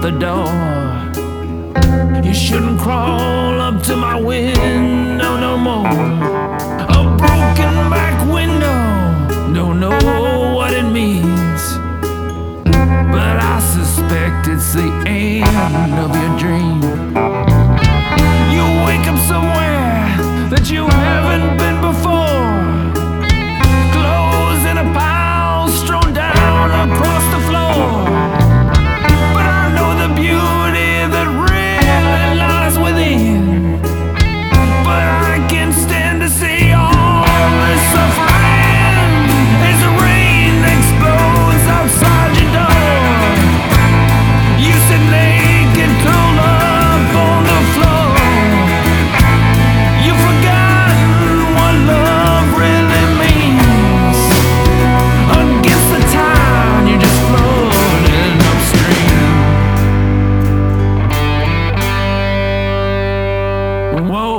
the door. You shouldn't crawl up to my window no more. A broken back window, don't know what it means, but I suspect it's the end of your dream. You wake up somewhere that you haven't been before. Clothes in a pile strewn down across the floor. But I know the beauty that really lies within. But I can't stand to see all this suffering as the rain explodes outside your door. You sit naked, curled up on the floor. You've forgotten what love really means. Against the tide, you're just floating upstream. Whoa.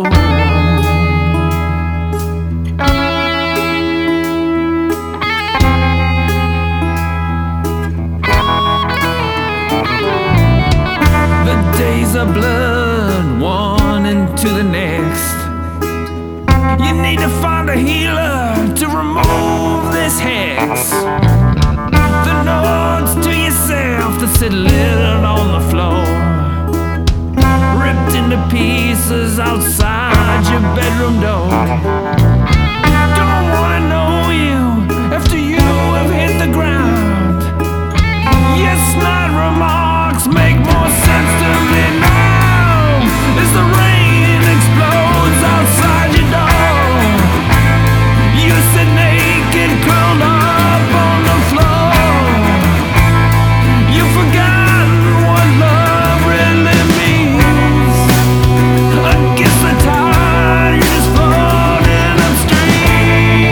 The days of blood, one into the next. You need to find a healer to remove this hex. The notes to yourself that sit littered on the floor, ripped into pieces outside your bedroom door. Don't wanna know you after you have hit the ground. Yes, night remarks make more sense to me now as the rain explodes outside your door. You sit naked, curled up on the floor. You've forgotten what love really means. Against the tide, you're just floating upstream.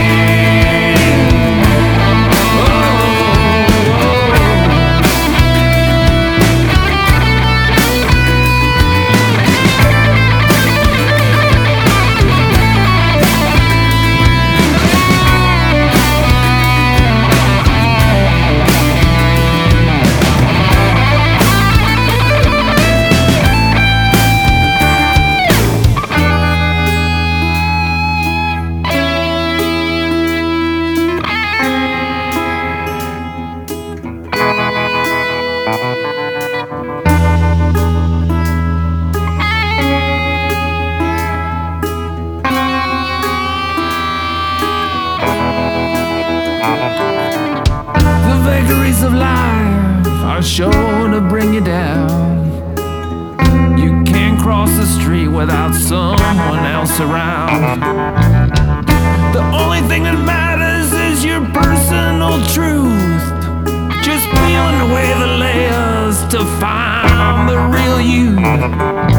The vagaries of life are sure to bring you down. You can't cross the street without someone else around. The only thing that matters is your personal truth. Just peeling away the layers to find the real you.